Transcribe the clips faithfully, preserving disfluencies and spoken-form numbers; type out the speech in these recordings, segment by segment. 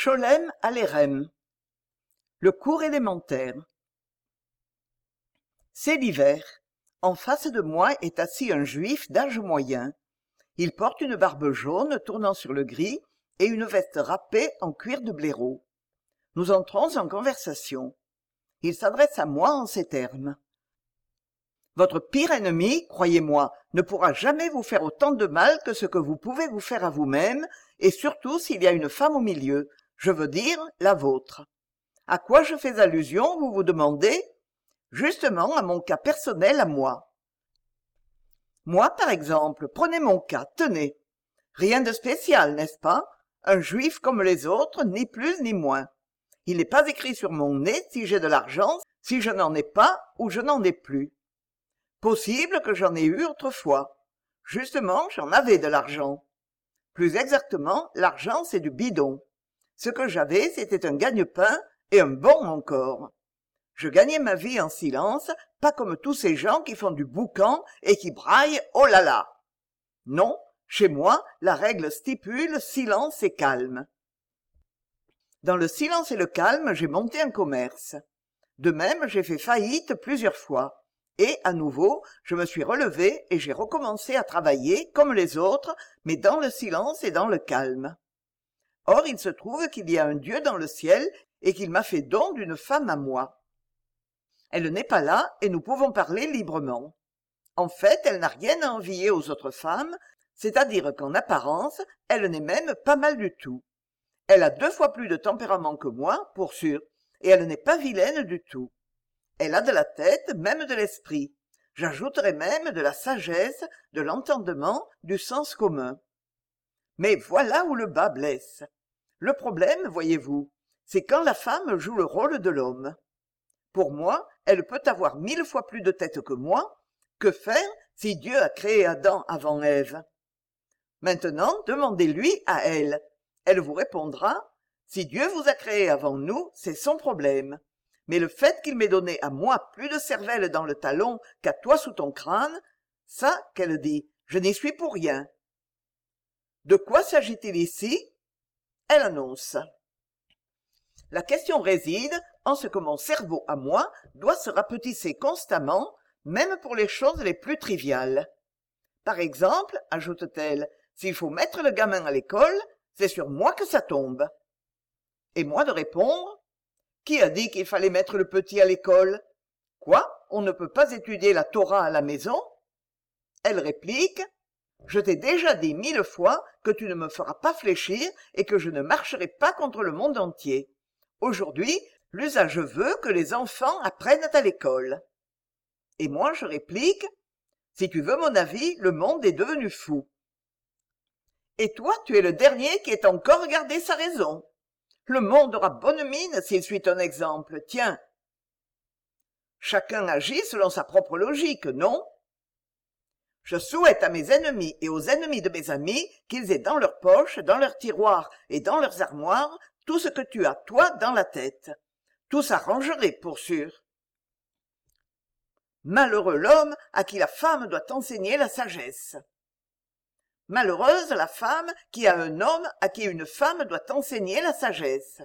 Scholem à l'Érém. Le cours élémentaire. C'est l'hiver. En face de moi est assis un juif d'âge moyen. Il porte une barbe jaune tournant sur le gris et une veste râpée en cuir de blaireau. Nous entrons en conversation. Il s'adresse à moi en ces termes. Votre pire ennemi, croyez-moi, ne pourra jamais vous faire autant de mal que ce que vous pouvez vous faire à vous-même, et surtout s'il y a une femme au milieu, je veux dire la vôtre. À quoi je fais allusion, vous vous demandez? Justement à mon cas personnel à moi. Moi, par exemple, prenez mon cas, tenez. Rien de spécial, n'est-ce pas? Un juif comme les autres, ni plus ni moins. Il n'est pas écrit sur mon nez si j'ai de l'argent, si je n'en ai pas ou je n'en ai plus. Possible que j'en ai eu autrefois. Justement, j'en avais de l'argent. Plus exactement, l'argent, c'est du bidon. Ce que j'avais, c'était un gagne-pain, et un bon encore. Je gagnais ma vie en silence, pas comme tous ces gens qui font du boucan et qui braillent « oh là là ». Non, chez moi, la règle stipule silence et calme. Dans le silence et le calme, j'ai monté un commerce. De même, j'ai fait faillite plusieurs fois. Et, à nouveau, je me suis relevé et j'ai recommencé à travailler, comme les autres, mais dans le silence et dans le calme. Or, il se trouve qu'il y a un Dieu dans le ciel et qu'il m'a fait don d'une femme à moi. Elle n'est pas là et nous pouvons parler librement. En fait, elle n'a rien à envier aux autres femmes, c'est-à-dire qu'en apparence, elle n'est même pas mal du tout. Elle a deux fois plus de tempérament que moi, pour sûr, et elle n'est pas vilaine du tout. Elle a de la tête, même de l'esprit. J'ajouterais même de la sagesse, de l'entendement, du sens commun. Mais voilà où le bât blesse. Le problème, voyez-vous, c'est quand la femme joue le rôle de l'homme. Pour moi, elle peut avoir mille fois plus de tête que moi. Que faire si Dieu a créé Adam avant Ève? Maintenant, demandez-lui à elle. Elle vous répondra, si Dieu vous a créé avant nous, c'est son problème. Mais le fait qu'il m'ait donné à moi plus de cervelle dans le talon qu'à toi sous ton crâne, ça, qu'elle dit, je n'y suis pour rien. De quoi s'agit-il ici? Elle annonce. La question réside en ce que mon cerveau à moi doit se rapetisser constamment, même pour les choses les plus triviales. Par exemple, ajoute-t-elle, s'il faut mettre le gamin à l'école, c'est sur moi que ça tombe. Et moi de répondre, qui a dit qu'il fallait mettre le petit à l'école? Quoi? On ne peut pas étudier la Torah à la maison? Elle réplique, je t'ai déjà dit mille fois que tu ne me feras pas fléchir et que je ne marcherai pas contre le monde entier. Aujourd'hui, l'usage veut que les enfants apprennent à l'école. Et moi, je réplique, si tu veux mon avis, le monde est devenu fou. Et toi, tu es le dernier qui ait encore gardé sa raison. Le monde aura bonne mine s'il suit ton exemple, tiens. Chacun agit selon sa propre logique, non? Je souhaite à mes ennemis et aux ennemis de mes amis qu'ils aient dans leurs poches, dans leurs tiroirs et dans leurs armoires tout ce que tu as, toi, dans la tête. Tout s'arrangerait, pour sûr. Malheureux l'homme à qui la femme doit enseigner la sagesse. Malheureuse la femme qui a un homme à qui une femme doit enseigner la sagesse.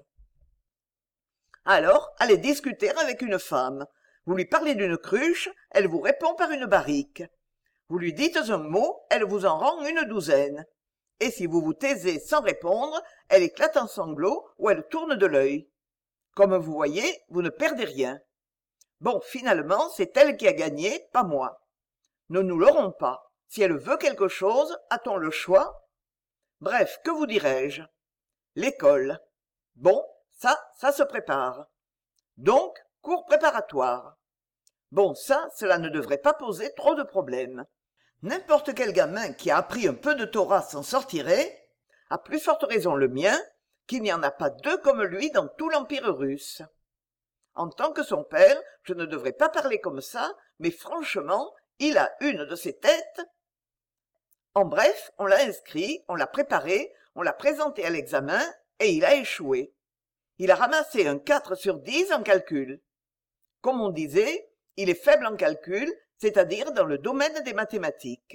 Alors, allez discuter avec une femme. Vous lui parlez d'une cruche, elle vous répond par une barrique. Vous lui dites un mot, elle vous en rend une douzaine. Et si vous vous taisez sans répondre, elle éclate en sanglots ou elle tourne de l'œil. Comme vous voyez, vous ne perdez rien. Bon, finalement, c'est elle qui a gagné, pas moi. Ne nous l'aurons pas. Si elle veut quelque chose, a-t-on le choix? Bref, que vous dirais-je? L'école. Bon, ça, ça se prépare. Donc, cours préparatoire. Bon, ça, cela ne devrait pas poser trop de problèmes. N'importe quel gamin qui a appris un peu de Torah s'en sortirait, à plus forte raison le mien, qu'il n'y en a pas deux comme lui dans tout l'Empire russe. En tant que son père, je ne devrais pas parler comme ça, mais franchement, il a une de ces têtes. En bref, on l'a inscrit, on l'a préparé, on l'a présenté à l'examen, et il a échoué. Il a ramassé un quatre sur dix en calcul. Comme on disait, il est faible en calcul, c'est-à-dire dans le domaine des mathématiques.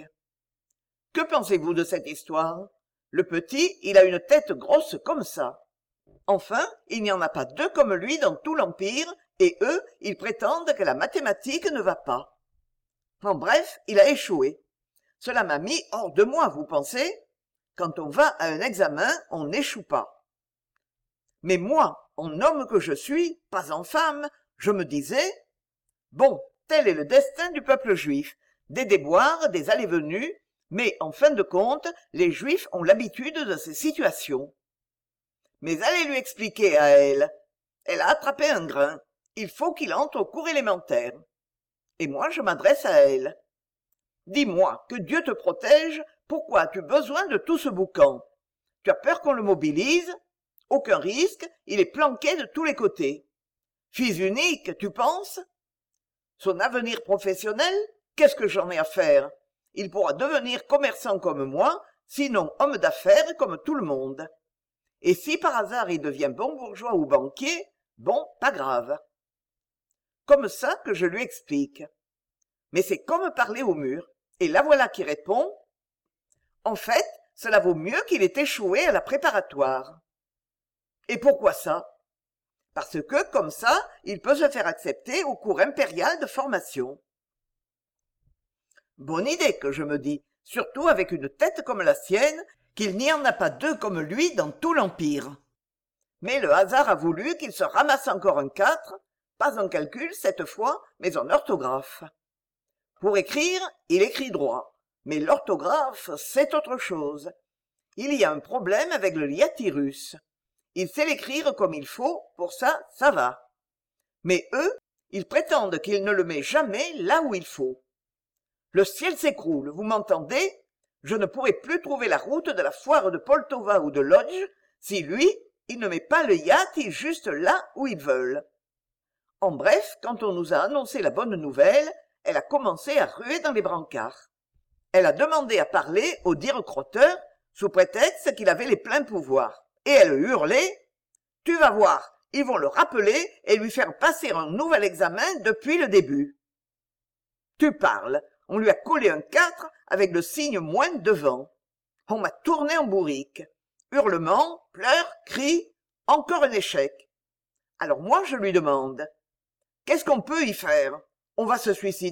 Que pensez-vous de cette histoire? Le petit, il a une tête grosse comme ça. Enfin, il n'y en a pas deux comme lui dans tout l'Empire, et eux, ils prétendent que la mathématique ne va pas. En bref, il a échoué. Cela m'a mis hors de moi, vous pensez? Quand on va à un examen, on n'échoue pas. Mais moi, en homme que je suis, pas en femme, je me disais, bon, tel est le destin du peuple juif, des déboires, des allées-venues, mais en fin de compte, les juifs ont l'habitude de ces situations. Mais allez lui expliquer à elle. Elle a attrapé un grain. Il faut qu'il entre au cours élémentaire. Et moi, je m'adresse à elle. Dis-moi, que Dieu te protège, pourquoi as-tu besoin de tout ce boucan? Tu as peur qu'on le mobilise? Aucun risque, il est planqué de tous les côtés. Fils unique, tu penses? Son avenir professionnel? Qu'est-ce que j'en ai à faire? Il pourra devenir commerçant comme moi, sinon homme d'affaires comme tout le monde. Et si par hasard il devient bon bourgeois ou banquier, bon, pas grave. Comme ça que je lui explique. Mais c'est comme parler au mur. Et la voilà qui répond. En fait, cela vaut mieux qu'il ait échoué à la préparatoire. Et pourquoi ça? Parce que, comme ça, il peut se faire accepter au cours impérial de formation. Bonne idée, que je me dis, surtout avec une tête comme la sienne, qu'il n'y en a pas deux comme lui dans tout l'Empire. Mais le hasard a voulu qu'il se ramasse encore un quatre, pas en calcul cette fois, mais en orthographe. Pour écrire, il écrit droit, mais l'orthographe, c'est autre chose. Il y a un problème avec le yati russe. Il sait l'écrire comme il faut, pour ça, ça va. Mais eux, ils prétendent qu'il ne le met jamais là où il faut. Le ciel s'écroule, vous m'entendez? Je ne pourrai plus trouver la route de la foire de Poltova ou de Lodz si lui, il ne met pas le yati juste là où ils veulent. En bref, quand on nous a annoncé la bonne nouvelle, elle a commencé à ruer dans les brancards. Elle a demandé à parler au directeur sous prétexte qu'il avait les pleins pouvoirs. Et elle hurlait « Tu vas voir, ils vont le rappeler et lui faire passer un nouvel examen depuis le début. » Tu parles, on lui a collé un quatre avec le signe moins devant. On m'a tourné en bourrique. Hurlements, pleurs, cris, encore un échec. Alors moi je lui demande « Qu'est-ce qu'on peut y faire? On va se suicider ?»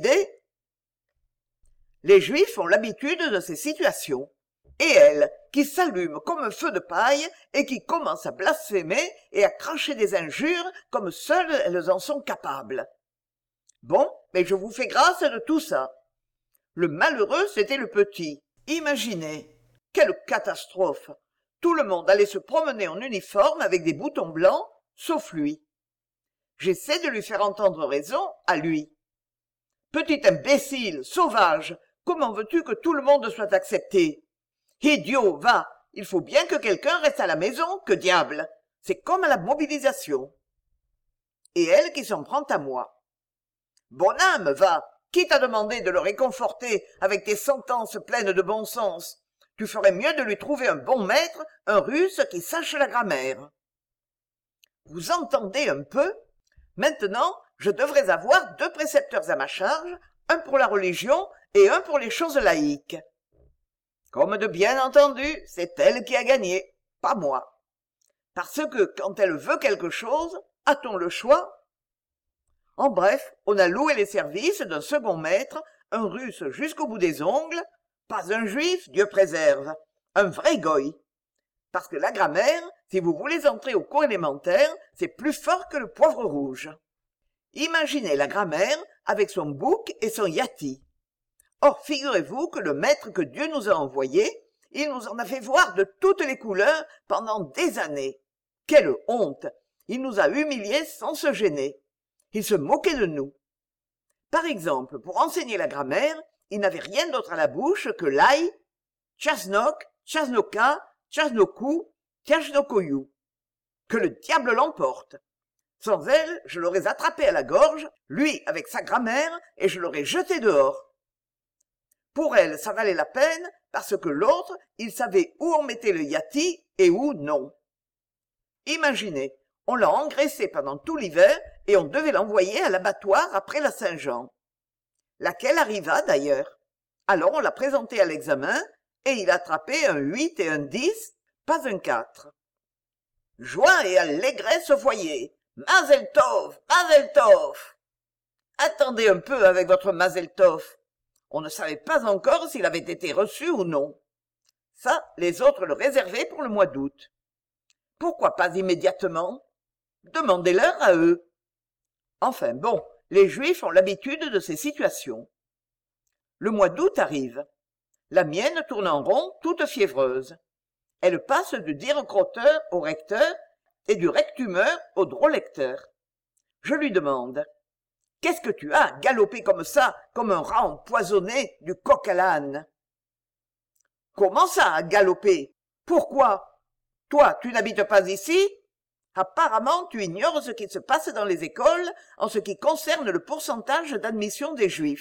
Les Juifs ont l'habitude de ces situations. Et elle, qui s'allume comme un feu de paille et qui commence à blasphémer et à cracher des injures comme seules elles en sont capables. Bon, mais je vous fais grâce de tout ça. Le malheureux, c'était le petit. Imaginez. Quelle catastrophe. Tout le monde allait se promener en uniforme avec des boutons blancs, sauf lui. J'essaie de lui faire entendre raison à lui. Petit imbécile, sauvage, comment veux-tu que tout le monde soit accepté? Idiot, va, il faut bien que quelqu'un reste à la maison, que diable. C'est comme à la mobilisation. Et elle qui s'en prend à moi. Bonne âme, va, qui t'a demandé de le réconforter avec tes sentences pleines de bon sens? Tu ferais mieux de lui trouver un bon maître, un russe qui sache la grammaire. Vous entendez un peu? Maintenant, je devrais avoir deux précepteurs à ma charge, un pour la religion et un pour les choses laïques. Comme de bien entendu, c'est elle qui a gagné, pas moi. Parce que quand elle veut quelque chose, a-t-on le choix? En bref, on a loué les services d'un second maître, un russe jusqu'au bout des ongles, pas un juif, Dieu préserve, un vrai goy. Parce que la grammaire, si vous voulez entrer au cours élémentaire, c'est plus fort que le poivre rouge. Imaginez la grammaire avec son bouc et son yati. Or, figurez-vous que le maître que Dieu nous a envoyé, il nous en a fait voir de toutes les couleurs pendant des années. Quelle honte! Il nous a humiliés sans se gêner. Il se moquait de nous. Par exemple, pour enseigner la grammaire, il n'avait rien d'autre à la bouche que l'ail, tchasnok, tchasnoka, tchasnokou, tchasnokoyou. Que le diable l'emporte! Sans elle, je l'aurais attrapé à la gorge, lui avec sa grammaire, et je l'aurais jeté dehors. Pour elle, ça valait la peine, parce que l'autre, il savait où on mettait le yati et où non. Imaginez, on l'a engraissé pendant tout l'hiver et on devait l'envoyer à l'abattoir après la Saint-Jean. Laquelle arriva d'ailleurs. Alors on l'a présenté à l'examen et il a attrapé un huit et un dix, pas un quatre. Joie et allégresse au foyer. Mazel tov, Mazel tov. Attendez un peu avec votre Mazel tov. On ne savait pas encore s'il avait été reçu ou non. Ça, les autres le réservaient pour le mois d'août. Pourquoi pas immédiatement? Demandez-leur à eux. Enfin bon, les Juifs ont l'habitude de ces situations. Le mois d'août arrive. La mienne tourne en rond, toute fiévreuse. Elle passe du directeur au recteur et du rectumeur au drôlecteur. Je lui demande: « Qu'est-ce que tu as galopé comme ça, comme un rat empoisonné, du coq à l'âne ?»« Comment ça, galoper? Pourquoi? Toi, tu n'habites pas ici? Apparemment, tu ignores ce qui se passe dans les écoles en ce qui concerne le pourcentage d'admission des Juifs. »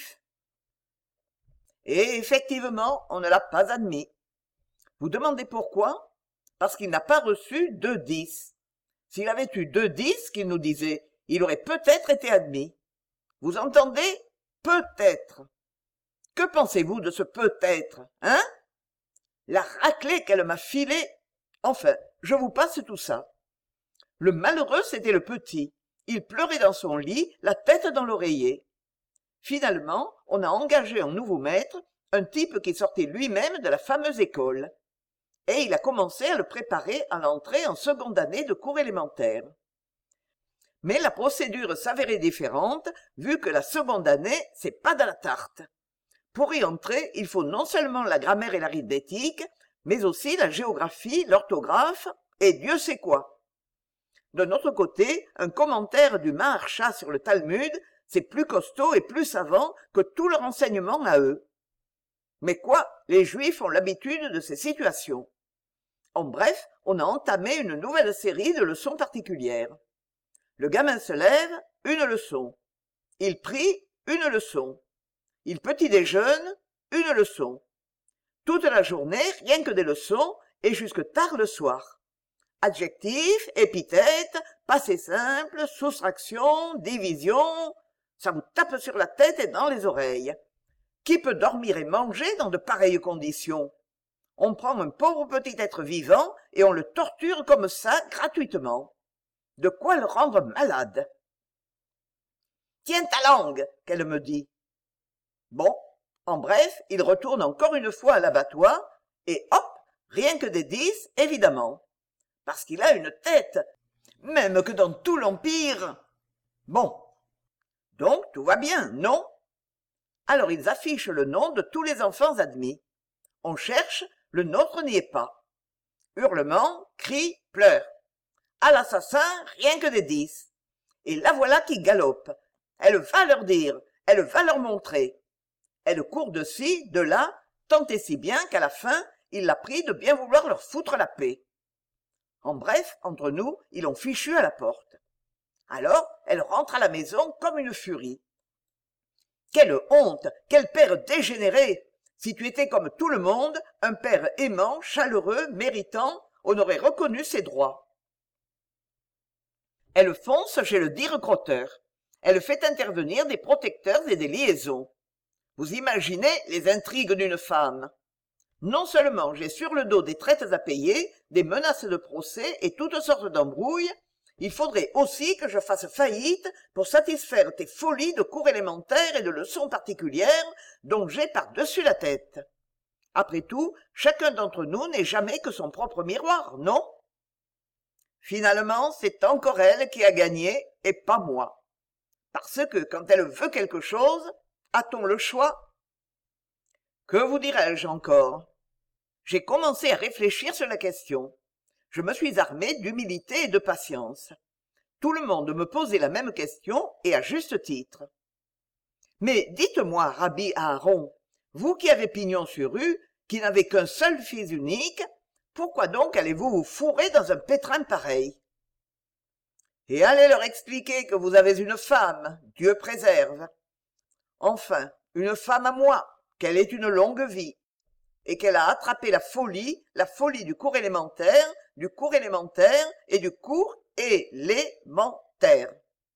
Et effectivement, on ne l'a pas admis. Vous demandez pourquoi? Parce qu'il n'a pas reçu deux dix. S'il avait eu deux dix, qu'il nous disait, il aurait peut-être été admis. Vous entendez? Peut-être. Que pensez-vous de ce peut-être, hein? La raclée qu'elle m'a filée. Enfin, je vous passe tout ça. Le malheureux, c'était le petit. Il pleurait dans son lit, la tête dans l'oreiller. Finalement, on a engagé un nouveau maître, un type qui sortait lui-même de la fameuse école. Et il a commencé à le préparer à l'entrée en seconde année de cours élémentaire. Mais la procédure s'avérait différente, vu que la seconde année, c'est pas de la tarte. Pour y entrer, il faut non seulement la grammaire et l'arithmétique, mais aussi la géographie, l'orthographe, et Dieu sait quoi. De notre côté, un commentaire du Maharsha sur le Talmud, c'est plus costaud et plus savant que tout leur enseignement à eux. Mais quoi, les Juifs ont l'habitude de ces situations. En bref, on a entamé une nouvelle série de leçons particulières. Le gamin se lève, une leçon. Il prie, une leçon. Il petit déjeune, une leçon. Toute la journée, rien que des leçons, et jusque tard le soir. Adjectifs, épithètes, passé simple, soustraction, division, ça vous tape sur la tête et dans les oreilles. Qui peut dormir et manger dans de pareilles conditions? On prend un pauvre petit être vivant et on le torture comme ça, gratuitement. De quoi le rendre malade. « Tiens ta langue !» qu'elle me dit. Bon, en bref, il retourne encore une fois à l'abattoir, et hop, rien que des dix, évidemment. Parce qu'il a une tête, même que dans tout l'Empire. Bon. Donc, tout va bien, non? Alors ils affichent le nom de tous les enfants admis. On cherche, le nôtre n'y est pas. Hurlements, cris, pleurs. À l'assassin, rien que des dix. Et la voilà qui galope. Elle va leur dire, elle va leur montrer. Elle court de ci, de là, tant et si bien qu'à la fin, il l'a pris de bien vouloir leur foutre la paix. En bref, entre nous, ils l'ont fichu à la porte. Alors, elle rentre à la maison comme une furie. Quelle honte, quel père dégénéré! Si tu étais comme tout le monde, un père aimant, chaleureux, méritant, on aurait reconnu ses droits. Elle fonce chez le directeur. Elle fait intervenir des protecteurs et des liaisons. Vous imaginez les intrigues d'une femme. Non seulement j'ai sur le dos des traites à payer, des menaces de procès et toutes sortes d'embrouilles, il faudrait aussi que je fasse faillite pour satisfaire tes folies de cours élémentaires et de leçons particulières dont j'ai par-dessus la tête. Après tout, chacun d'entre nous n'est jamais que son propre miroir, non? Finalement, c'est encore elle qui a gagné et pas moi. Parce que quand elle veut quelque chose, a-t-on le choix? Que vous dirais-je encore? J'ai commencé à réfléchir sur la question. Je me suis armé d'humilité et de patience. Tout le monde me posait la même question, et à juste titre. Mais dites-moi, Rabbi Aaron, vous qui avez pignon sur rue, qui n'avez qu'un seul fils unique, pourquoi donc allez-vous vous fourrer dans un pétrin pareil? Et allez leur expliquer que vous avez une femme, Dieu préserve. Enfin, une femme à moi, qu'elle ait une longue vie, et qu'elle a attrapé la folie, la folie du cours élémentaire, du cours élémentaire et du cours élémentaire.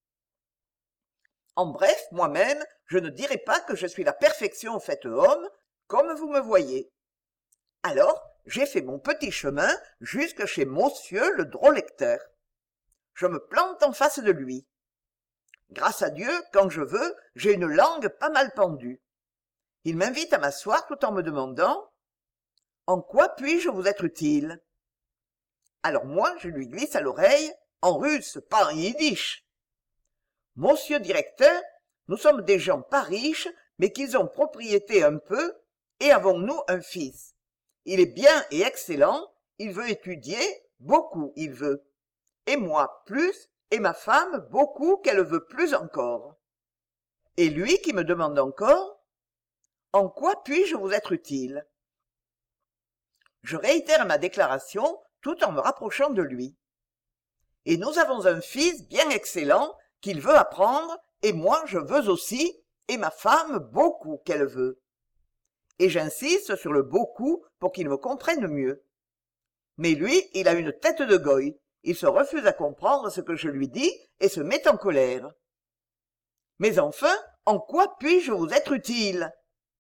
En bref, moi-même, je ne dirais pas que je suis la perfection faite homme, comme vous me voyez. Alors, j'ai fait mon petit chemin jusque chez monsieur le drôlecteur. Je me plante en face de lui. Grâce à Dieu, quand je veux, j'ai une langue pas mal pendue. Il m'invite à m'asseoir tout en me demandant « En quoi puis-je vous être utile ?» Alors moi, je lui glisse à l'oreille, en russe, pas en yiddish. « Monsieur directeur, nous sommes des gens pas riches, mais qu'ils ont propriété un peu, et avons-nous un fils. Il est bien et excellent, il veut étudier, beaucoup il veut. Et moi, plus, et ma femme, beaucoup qu'elle veut plus encore. Et lui qui me demande encore « En quoi puis-je vous être utile ?» Je réitère ma déclaration tout en me rapprochant de lui. Et nous avons un fils bien excellent qu'il veut apprendre, et moi je veux aussi, et ma femme beaucoup qu'elle veut. Et j'insiste sur le beaucoup pour qu'il me comprenne mieux. Mais lui, il a une tête de goy. Il se refuse à comprendre ce que je lui dis et se met en colère. Mais enfin, en quoi puis-je vous être utile ?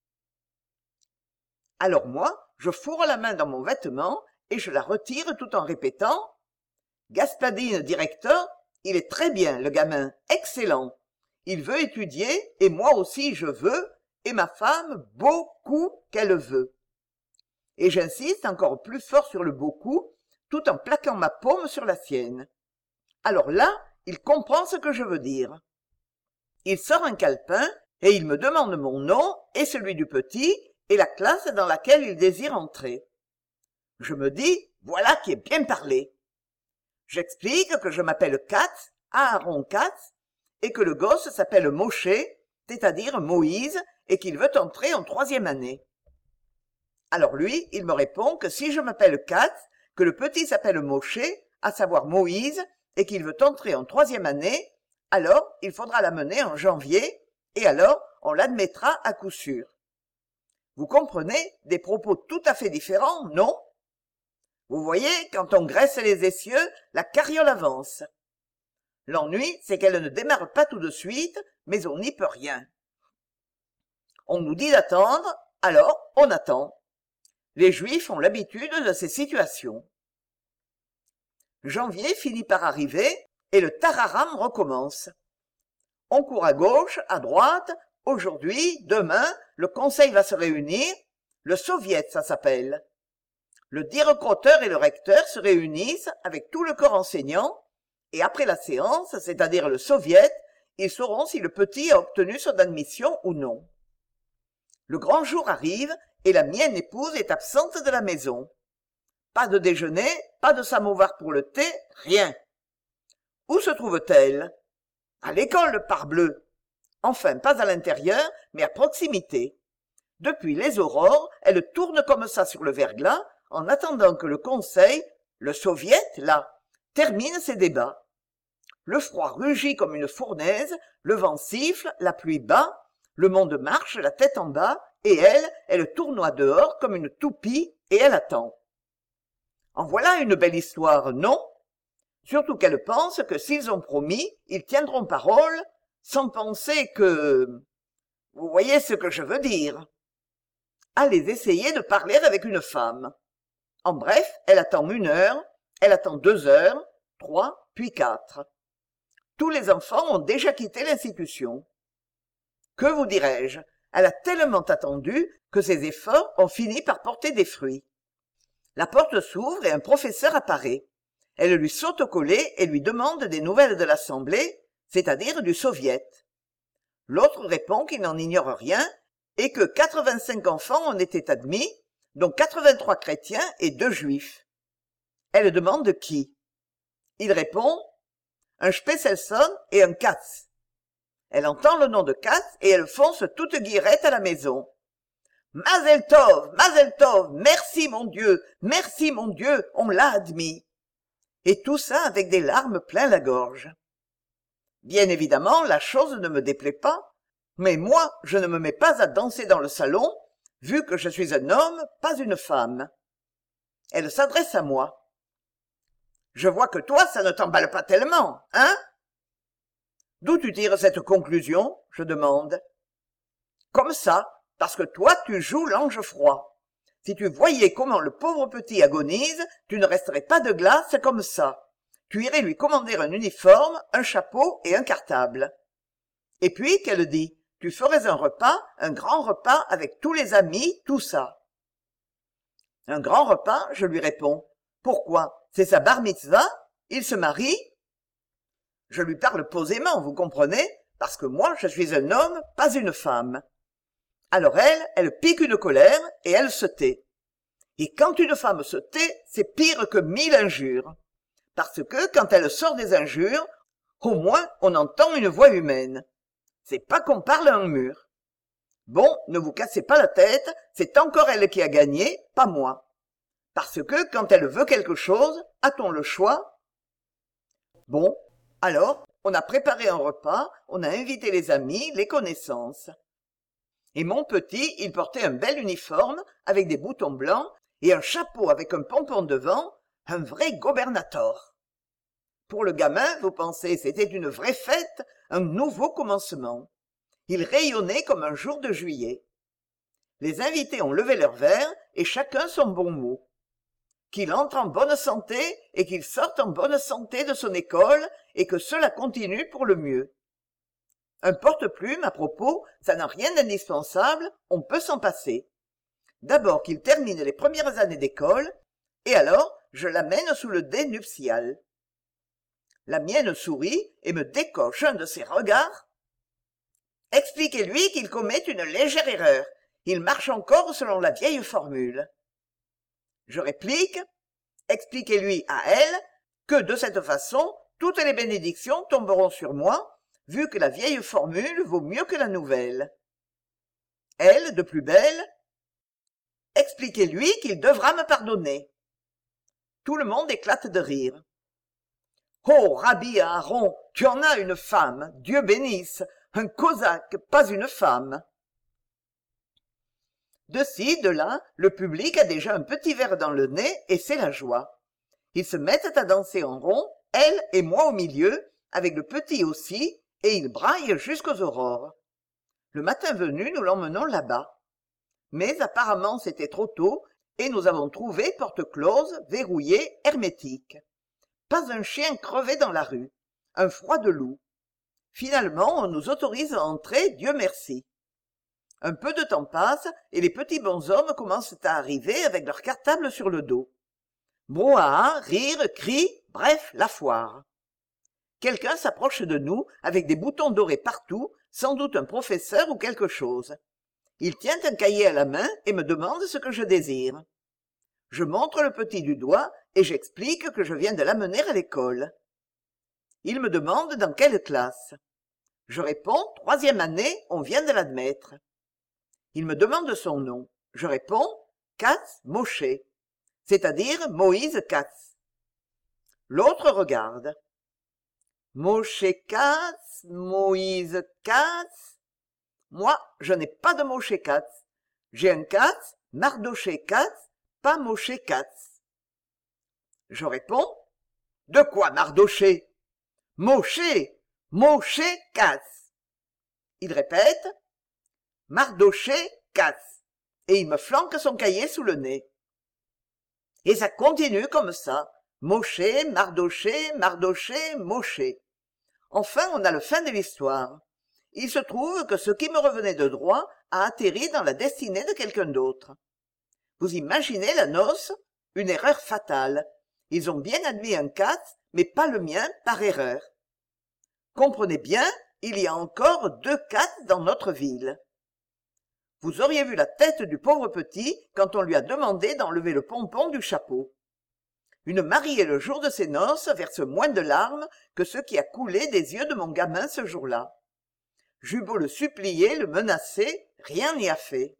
Alors moi, je fourre la main dans mon vêtement et je la retire tout en répétant « Gaspadine, directeur, il est très bien, le gamin, excellent. Il veut étudier, et moi aussi je veux, et ma femme, beaucoup qu'elle veut. » Et j'insiste encore plus fort sur le beaucoup, tout en plaquant ma paume sur la sienne. Alors là, il comprend ce que je veux dire. Il sort un calepin, et il me demande mon nom, et celui du petit, et la classe dans laquelle il désire entrer. Je me dis, voilà qui est bien parlé. J'explique que je m'appelle Katz, Aaron Katz, et que le gosse s'appelle Moshe, c'est-à-dire Moïse, et qu'il veut entrer en troisième année. Alors lui, il me répond que si je m'appelle Katz, que le petit s'appelle Moshe, à savoir Moïse, et qu'il veut entrer en troisième année, alors il faudra l'amener en janvier, et alors on l'admettra à coup sûr. Vous comprenez, des propos tout à fait différents, non ? Vous voyez, quand on graisse les essieux, la carriole avance. L'ennui, c'est qu'elle ne démarre pas tout de suite, mais on n'y peut rien. On nous dit d'attendre, alors on attend. Les Juifs ont l'habitude de ces situations. Janvier finit par arriver, et le tararam recommence. On court à gauche, à droite, aujourd'hui, demain, le conseil va se réunir, le soviet ça s'appelle. Le directeur et le recteur se réunissent avec tout le corps enseignant, et après la séance, c'est-à-dire le soviet, ils sauront si le petit a obtenu son admission ou non. Le grand jour arrive, et la mienne épouse est absente de la maison. Pas de déjeuner, pas de samovar pour le thé, rien. Où se trouve-t-elle ? À l'école, parbleu. Enfin, pas à l'intérieur, mais à proximité. Depuis les aurores, elle tourne comme ça sur le verglas, en attendant que le conseil, le soviet, là, termine ses débats. Le froid rugit comme une fournaise, le vent siffle, la pluie bat, le monde marche, la tête en bas, et elle, elle tournoie dehors comme une toupie, et elle attend. En voilà une belle histoire, non ? Surtout qu'elle pense que s'ils ont promis, ils tiendront parole, sans penser que... Vous voyez ce que je veux dire. Allez essayer de parler avec une femme. En bref, elle attend une heure, elle attend deux heures, trois, puis quatre. Tous les enfants ont déjà quitté l'institution. Que vous dirais-je ? Elle a tellement attendu que ses efforts ont fini par porter des fruits. La porte s'ouvre et un professeur apparaît. Elle lui saute au collet et lui demande des nouvelles de l'Assemblée, c'est-à-dire du soviet. L'autre répond qu'il n'en ignore rien et que quatre-vingt-cinq enfants ont été admis, dont quatre-vingt-trois chrétiens et deux juifs. Elle demande qui. Il répond « Un Spesselson et un Katz ». Elle entend le nom de Katz et elle fonce toute guillerette à la maison. « Mazel tov, Mazel tov, merci mon Dieu, merci mon Dieu, on l'a admis ». Et tout ça avec des larmes plein la gorge. Bien évidemment, la chose ne me déplaît pas, mais moi, je ne me mets pas à danser dans le salon, vu que je suis un homme, pas une femme. Elle s'adresse à moi. « Je vois que toi, ça ne t'emballe pas tellement, hein ?» « D'où tu tires cette conclusion ?» je demande. « Comme ça, parce que toi, tu joues l'ange froid. Si tu voyais comment le pauvre petit agonise, tu ne resterais pas de glace comme ça. Tu irais lui commander un uniforme, un chapeau et un cartable. Et puis, qu'elle dit, tu ferais un repas, un grand repas avec tous les amis, tout ça. Un grand repas, je lui réponds. Pourquoi? C'est sa bar mitzvah? Il se marie? Je lui parle posément, vous comprenez, parce que moi, je suis un homme, pas une femme. Alors elle, elle pique une colère et elle se tait. Et quand une femme se tait, c'est pire que mille injures. Parce que quand elle sort des injures, au moins on entend une voix humaine. C'est pas qu'on parle à un mur. Bon, ne vous cassez pas la tête, c'est encore elle qui a gagné, pas moi. Parce que quand elle veut quelque chose, a-t-on le choix? Bon, alors, on a préparé un repas, on a invité les amis, les connaissances. Et mon petit, il portait un bel uniforme avec des boutons blancs et un chapeau avec un pompon devant, un vrai gobernator. Pour le gamin, vous pensez, c'était une vraie fête, un nouveau commencement. Il rayonnait comme un jour de juillet. Les invités ont levé leur verre et chacun son bon mot. Qu'il entre en bonne santé et qu'il sorte en bonne santé de son école et que cela continue pour le mieux. Un porte-plume, à propos, ça n'a rien d'indispensable, on peut s'en passer. D'abord qu'il termine les premières années d'école, et alors je l'amène sous le dais nuptial. La mienne sourit et me décoche un de ses regards. Expliquez-lui qu'il commet une légère erreur. Il marche encore selon la vieille formule. Je réplique, expliquez-lui à elle que de cette façon, toutes les bénédictions tomberont sur moi, vu que la vieille formule vaut mieux que la nouvelle. Elle, de plus belle, expliquez-lui qu'il devra me pardonner. Tout le monde éclate de rire. Oh, Rabbi Aaron, tu en as une femme, Dieu bénisse, un cosaque, pas une femme. De ci, de là, le public a déjà un petit verre dans le nez et c'est la joie. Ils se mettent à danser en rond, elle et moi au milieu, avec le petit aussi, et ils braillent jusqu'aux aurores. Le matin venu, nous l'emmenons là-bas. Mais apparemment c'était trop tôt, et nous avons trouvé porte close, verrouillée, hermétique. Pas un chien crevé dans la rue. Un froid de loup. Finalement, on nous autorise à entrer, Dieu merci. Un peu de temps passe, et les petits bonshommes commencent à arriver avec leurs cartables sur le dos. Brouhaha, rire, cris, bref, la foire. Quelqu'un s'approche de nous, avec des boutons dorés partout, sans doute un professeur ou quelque chose. Il tient un cahier à la main et me demande ce que je désire. Je montre le petit du doigt et j'explique que je viens de l'amener à l'école. Il me demande dans quelle classe. Je réponds, troisième année, on vient de l'admettre. Il me demande son nom. Je réponds, Katz Moshe, c'est-à-dire Moïse Katz. L'autre regarde. Moshe Katz, Moïse Katz. Moi, je n'ai pas de Moshe Katz. J'ai un Katz, Mardoché Katz, pas Moshe Katz. Je réponds, de quoi Mardoché? Moshe, Moshe Katz. Il répète, Mardoché Katz, et il me flanque son cahier sous le nez. Et ça continue comme ça, Moshe, Mardoché, Mardoché, Moshe. Enfin, on a le fin de l'histoire. Il se trouve que ce qui me revenait de droit a atterri dans la destinée de quelqu'un d'autre. Vous imaginez la noce? Une erreur fatale. Ils ont bien admis un Katz, mais pas le mien, par erreur. Comprenez bien, il y a encore deux Katz dans notre ville. Vous auriez vu la tête du pauvre petit quand on lui a demandé d'enlever le pompon du chapeau. Une mariée le jour de ses noces verse moins de larmes que ce qui a coulé des yeux de mon gamin ce jour-là. J'eus beau le supplier, le menacer, rien n'y a fait.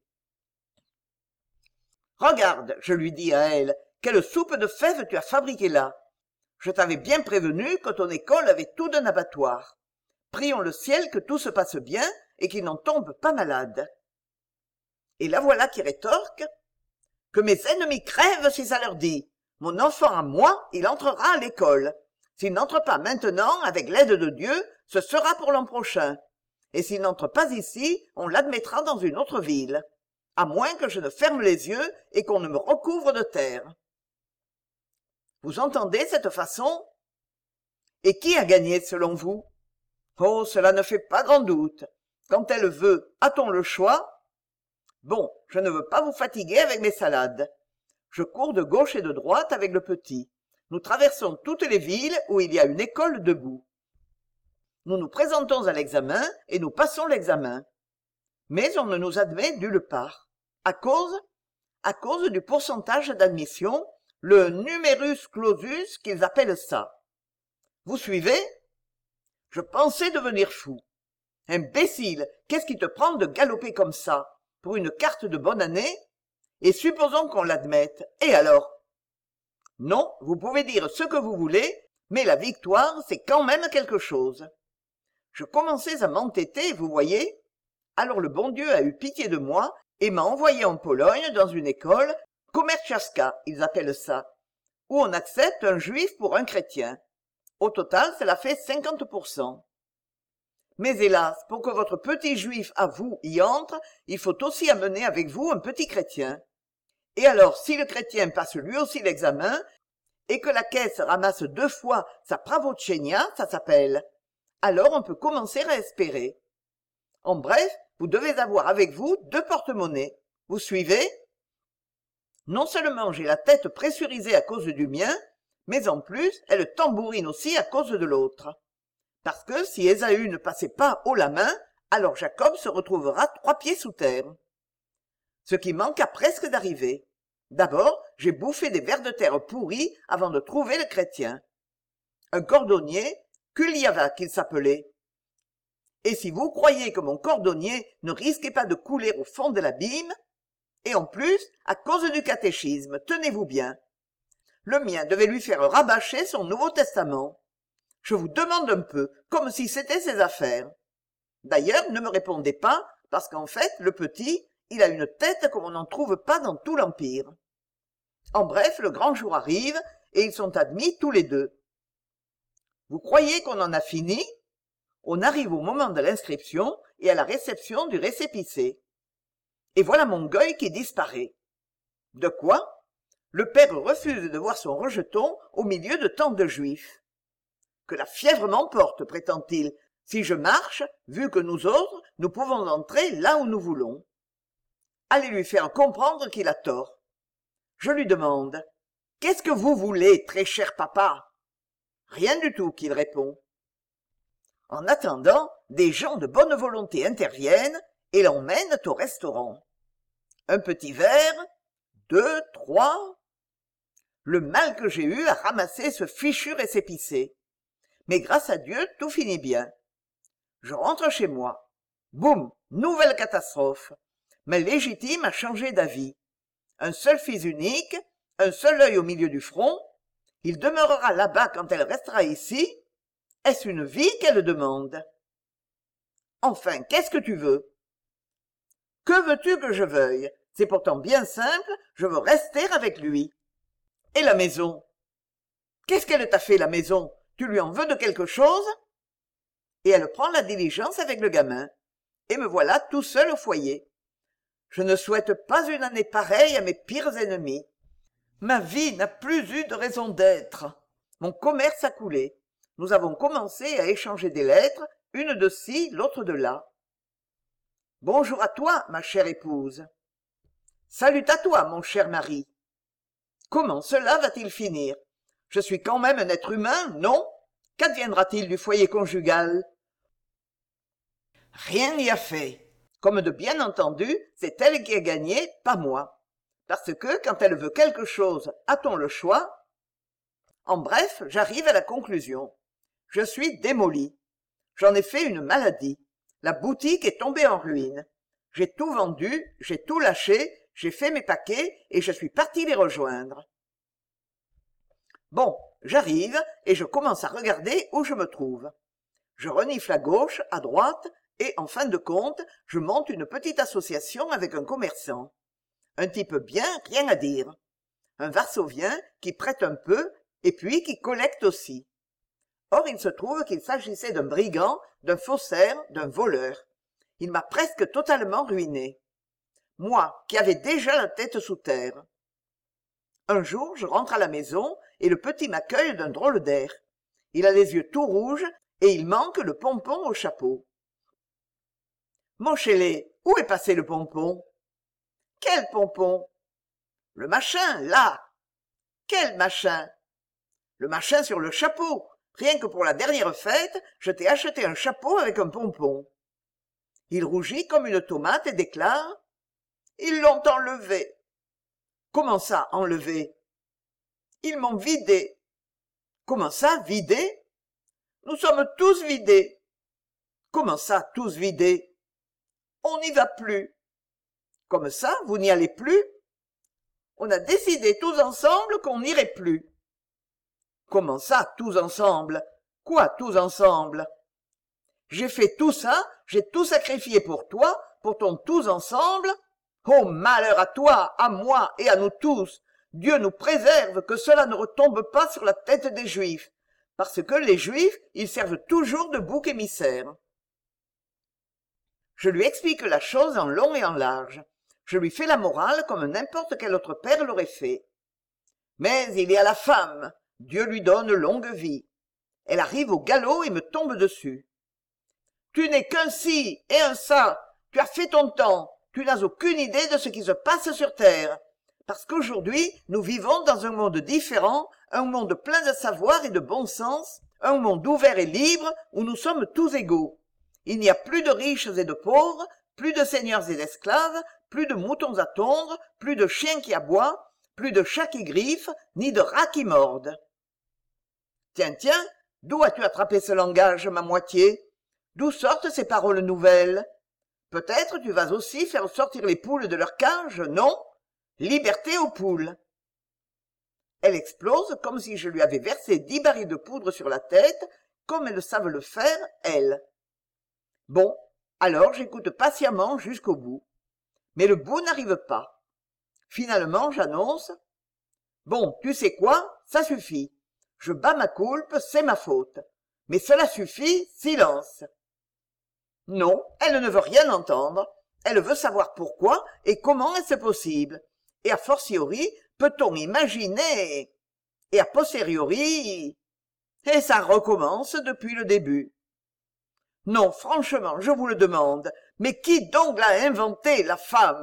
« Regarde, je lui dis à elle, quelle soupe de fèves tu as fabriquée là. Je t'avais bien prévenu que ton école avait tout d'un abattoir. Prions le ciel que tout se passe bien et qu'il n'en tombe pas malade. » Et la voilà qui rétorque. « Que mes ennemis crèvent si ça leur dit. Mon enfant à moi, il entrera à l'école. S'il n'entre pas maintenant, avec l'aide de Dieu, ce sera pour l'an prochain. Et s'il n'entre pas ici, on l'admettra dans une autre ville. à moins que je ne ferme les yeux et qu'on ne me recouvre de terre. Vous entendez cette façon? Et qui a gagné selon vous? Oh, cela ne fait pas grand doute. Quand elle veut, a-t-on le choix? Bon, je ne veux pas vous fatiguer avec mes salades. Je cours de gauche et de droite avec le petit. Nous traversons toutes les villes où il y a une école debout. Nous nous présentons à l'examen et nous passons l'examen. Mais on ne nous admet nulle part. À cause? À cause du pourcentage d'admission, le numerus clausus qu'ils appellent ça. Vous suivez? Je pensais devenir fou. Imbécile, qu'est-ce qui te prend de galoper comme ça? Pour une carte de bonne année? Et supposons qu'on l'admette. Et alors? Non, vous pouvez dire ce que vous voulez, mais la victoire, c'est quand même quelque chose. Je commençais à m'entêter, vous voyez? Alors le bon Dieu a eu pitié de moi et m'a envoyé en Pologne dans une école, Komerciaska, ils appellent ça, où on accepte un juif pour un chrétien. Au total, cela fait cinquante pour cent. Mais hélas, pour que votre petit juif à vous y entre, il faut aussi amener avec vous un petit chrétien. Et alors, si le chrétien passe lui aussi l'examen, et que la caisse ramasse deux fois sa pravochennia, ça s'appelle, alors on peut commencer à espérer. En bref, vous devez avoir avec vous deux porte-monnaies. Vous suivez? Non seulement j'ai la tête pressurisée à cause du mien, mais en plus, elle tambourine aussi à cause de l'autre. Parce que si Ésaü ne passait pas haut la main, alors Jacob se retrouvera trois pieds sous terre. Ce qui manqua presque d'arriver. D'abord, j'ai bouffé des vers de terre pourris avant de trouver le chrétien. Un cordonnier, Kuliava qu'il s'appelait. Et si vous croyez que mon cordonnier ne risquait pas de couler au fond de l'abîme, et en plus, à cause du catéchisme, tenez-vous bien. Le mien devait lui faire rabâcher son Nouveau Testament. Je vous demande un peu, comme si c'était ses affaires. D'ailleurs, ne me répondez pas, parce qu'en fait, le petit, il a une tête comme on n'en trouve pas dans tout l'Empire. En bref, le grand jour arrive, et ils sont admis tous les deux. Vous croyez qu'on en a fini? On arrive au moment de l'inscription et à la réception du récépissé. Et voilà mon Goy qui disparaît. De quoi? Le père refuse de voir son rejeton au milieu de tant de juifs. Que la fièvre m'emporte, prétend-il. Si je marche, vu que nous autres, nous pouvons entrer là où nous voulons. Allez lui faire comprendre qu'il a tort. Je lui demande. Qu'est-ce que vous voulez, très cher papa? Rien du tout, qu'il répond. En attendant, des gens de bonne volonté interviennent et l'emmènent au restaurant. Un petit verre, deux, trois. Le mal que j'ai eu à ramasser ce fichu récépissé. Mais grâce à Dieu, tout finit bien. Je rentre chez moi. Boum, nouvelle catastrophe. Ma légitime a changé d'avis. Un seul fils unique, un seul œil au milieu du front. Il demeurera là-bas quand elle restera ici. Est-ce une vie qu'elle demande? Enfin, qu'est-ce que tu veux? Que veux-tu que je veuille? C'est pourtant bien simple, je veux rester avec lui. Et la maison? Qu'est-ce qu'elle t'a fait, la maison? Tu lui en veux de quelque chose? Et elle prend la diligence avec le gamin. Et me voilà tout seul au foyer. Je ne souhaite pas une année pareille à mes pires ennemis. Ma vie n'a plus eu de raison d'être. Mon commerce a coulé. Nous avons commencé à échanger des lettres, une de ci, l'autre de là. Bonjour à toi, ma chère épouse. Salut à toi, mon cher mari. Comment cela va-t-il finir? Je suis quand même un être humain, non? Qu'adviendra-t-il du foyer conjugal? Rien n'y a fait. Comme de bien entendu, c'est elle qui a gagné, pas moi. Parce que, quand elle veut quelque chose, a-t-on le choix? En bref, j'arrive à la conclusion. Je suis démoli. J'en ai fait une maladie. La boutique est tombée en ruine. J'ai tout vendu, j'ai tout lâché, j'ai fait mes paquets et je suis parti les rejoindre. Bon, j'arrive et je commence à regarder où je me trouve. Je renifle à gauche, à droite, et en fin de compte, je monte une petite association avec un commerçant. Un type bien, rien à dire. Un Varsovien qui prête un peu et puis qui collecte aussi. Or, il se trouve qu'il s'agissait d'un brigand, d'un faussaire, d'un voleur. Il m'a presque totalement ruiné. moi qui avais déjà la tête sous terre. Un jour, je rentre à la maison et le petit m'accueille d'un drôle d'air. Il a les yeux tout rouges et il manque le pompon au chapeau. « Mon chélet, où est passé le pompon ?»« Quel pompon ?»« Le machin, là !»« Quel machin ?»« Le machin sur le chapeau. Rien que pour la dernière fête, je t'ai acheté un chapeau avec un pompon. » Il rougit comme une tomate et déclare : « Ils l'ont enlevé. »« Comment ça, enlevé ?»« Ils m'ont vidé. »« Comment ça, vidé ?»« Nous sommes tous vidés. »« Comment ça, tous vidés ?»« On n'y va plus. »« Comme ça, vous n'y allez plus ?»« On a décidé tous ensemble qu'on n'irait plus. »« Comment ça, tous ensemble ? Quoi, tous ensemble ? » J'ai fait tout ça, j'ai tout sacrifié pour toi, pour ton tous ensemble. Oh, malheur à toi, à moi et à nous tous. Dieu nous préserve que cela ne retombe pas sur la tête des Juifs, parce que les Juifs, ils servent toujours de bouc émissaire. Je lui explique la chose en long et en large. Je lui fais la morale comme n'importe quel autre père l'aurait fait. Mais il y a la femme. Dieu lui donne longue vie. Elle arrive au galop et me tombe dessus. Tu n'es qu'un ci et un ça. Tu as fait ton temps. Tu n'as aucune idée de ce qui se passe sur Terre. Parce qu'aujourd'hui, nous vivons dans un monde différent, un monde plein de savoir et de bon sens, un monde ouvert et libre où nous sommes tous égaux. Il n'y a plus de riches et de pauvres, plus de seigneurs et d'esclaves, plus de moutons à tondre, plus de chiens qui aboient, plus de chats qui griffent, ni de rats qui mordent. Tiens, tiens, d'où as-tu attrapé ce langage, ma moitié ? D'où sortent ces paroles nouvelles ? Peut-être tu vas aussi faire sortir les poules de leur cage, non ? Liberté aux poules !» Elle explose comme si je lui avais versé dix barils de poudre sur la tête, comme elles savent le faire, elles. Bon, alors j'écoute patiemment jusqu'au bout. Mais le bout n'arrive pas. Finalement, j'annonce : « Bon, tu sais quoi ? Ça suffit. Je bats ma coulpe, c'est ma faute. Mais cela suffit, silence. » Non, elle ne veut rien entendre. Elle veut savoir pourquoi et comment est-ce possible. Et a fortiori, peut-on imaginer ? Et a posteriori... Et ça recommence depuis le début. Non, franchement, je vous le demande, mais qui donc l'a inventé, la femme ?